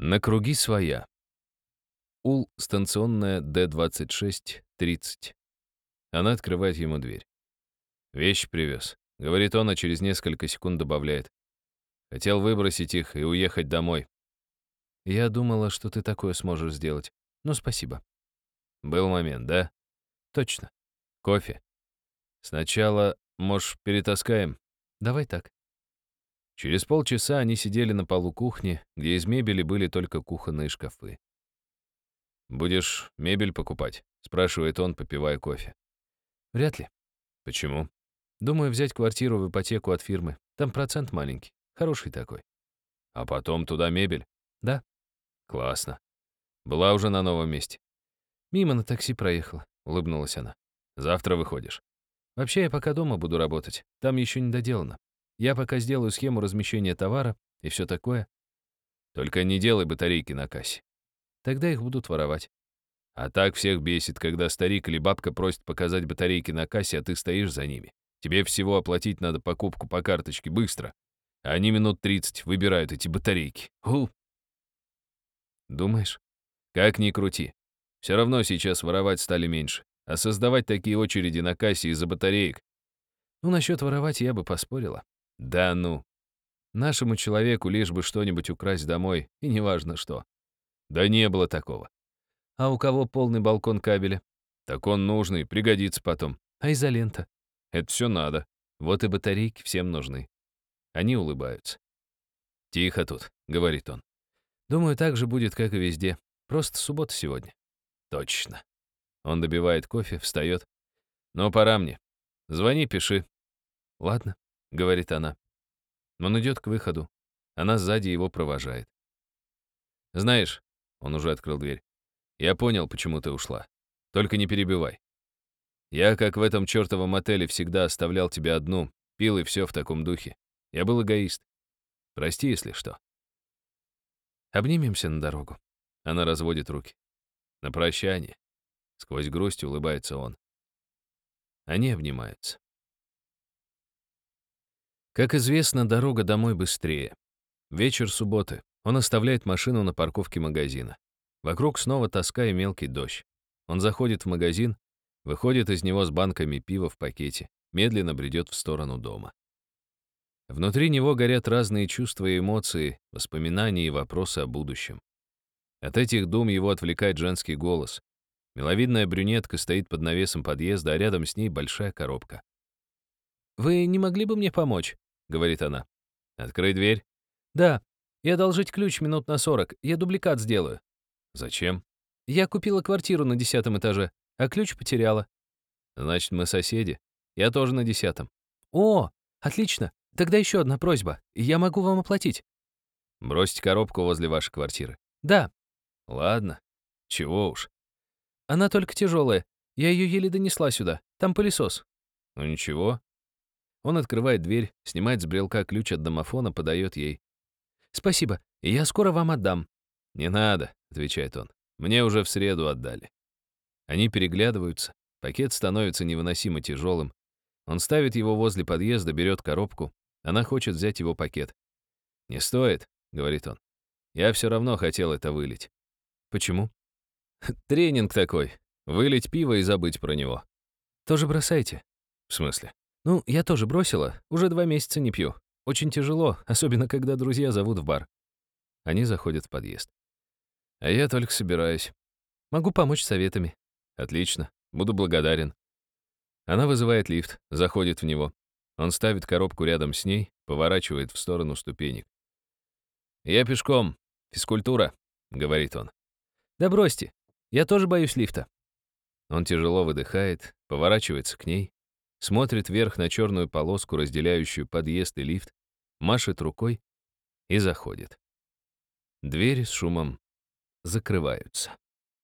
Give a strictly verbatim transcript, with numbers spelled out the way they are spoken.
На круги своя. Ул, станционная Д двадцать шесть тридцать. Она открывает ему дверь. «Вещи привез», — говорит он, а через несколько секунд добавляет. «Хотел выбросить их и уехать домой». «Я думала, что ты такое сможешь сделать. Ну, спасибо». «Был момент, да?» «Точно. Кофе. Сначала, может, перетаскаем?» «Давай так». Через полчаса они сидели на полу кухни, где из мебели были только кухонные шкафы. «Будешь мебель покупать?» — спрашивает он, попивая кофе. «Вряд ли». «Почему?» «Думаю, взять квартиру в ипотеку от фирмы. Там процент маленький. Хороший такой». «А потом туда мебель?» «Да». «Классно. Была уже на новом месте?» «Мимо на такси проехала», — улыбнулась она. «Завтра выходишь?» «Вообще, я пока дома буду работать. Там еще не доделано. Я пока сделаю схему размещения товара и все такое. «Только не делай батарейки на кассе». Тогда их будут воровать». «А так всех бесит, когда старик или бабка просит показать батарейки на кассе, а ты стоишь за ними. Тебе всего оплатить надо покупку по карточке быстро. А они минут тридцать выбирают эти батарейки. У!» «Думаешь?» «Как ни крути. Все равно сейчас воровать стали меньше. А создавать такие очереди на кассе из-за батареек...» «Ну, насчет воровать я бы поспорила». «Да ну. Нашему человеку лишь бы что-нибудь украсть домой, и неважно что». Да не было такого. А у кого полный балкон кабеля? Так он нужный, пригодится потом. А изолента? Это все надо. Вот и батарейки всем нужны». Они улыбаются. «Тихо тут», — говорит он. «Думаю, так же будет, как и везде. Просто суббота сегодня». «Точно». Он добивает кофе, встает. «Ну, пора мне. Звони, пиши». «Ладно», — говорит она. Он идет к выходу. Она сзади его провожает. «Знаешь», — он уже открыл дверь, «я понял, почему ты ушла. Только не перебивай. Я, как в этом чертовом отеле, всегда оставлял тебя одну, пил и все в таком духе. Я был эгоист. Прости, если что». «Обнимемся на дорогу». Она разводит руки. «На прощание». Сквозь грусть улыбается он. Они обнимаются. Как известно, дорога домой быстрее. Вечер субботы. Он оставляет машину на парковке магазина. Вокруг снова тоска и мелкий дождь. Он заходит в магазин, выходит из него с банками пива в пакете, медленно бредет в сторону дома. Внутри него горят разные чувства и эмоции, воспоминания и вопросы о будущем. От этих дум его отвлекает женский голос. Миловидная брюнетка стоит под навесом подъезда, а рядом с ней большая коробка. «Вы не могли бы мне помочь?» — говорит она. «Открой дверь». «Да. И одолжить ключ минут на сорок. Я дубликат сделаю». «Зачем?» «Я купила квартиру на десятом этаже, а ключ потеряла». «Значит, мы соседи. Я тоже на десятом». «О, отлично. Тогда еще одна просьба. Я могу вам оплатить». «Бросить коробку возле вашей квартиры». «Да». «Ладно. Чего уж». «Она только тяжелая. Я ее еле донесла сюда. Там пылесос». «Ну ничего». Он открывает дверь, снимает с брелка ключ от домофона, подает ей. «Спасибо. Я скоро вам отдам». «Не надо», — отвечает он. «Мне уже в среду отдали». Они переглядываются. Пакет становится невыносимо тяжелым. Он ставит его возле подъезда, берет коробку. Она хочет взять его пакет. «Не стоит», — говорит он. «Я все равно хотел это вылить». «Почему?» «Тренинг такой. Вылить пиво и забыть про него». «Тоже бросайте». «В смысле?» «Ну, я тоже бросила. Уже два месяца не пью. Очень тяжело, особенно когда друзья зовут в бар». Они заходят в подъезд. «А я только собираюсь». «Могу помочь советами». «Отлично. Буду благодарен». Она вызывает лифт, заходит в него. Он ставит коробку рядом с ней, поворачивает в сторону ступенек. «Я пешком. Физкультура», — говорит он. «Да бросьте. Я тоже боюсь лифта». Он тяжело выдыхает, поворачивается к ней, смотрит вверх на черную полоску, разделяющую подъезд и лифт, машет рукой и заходит. Двери с шумом закрываются.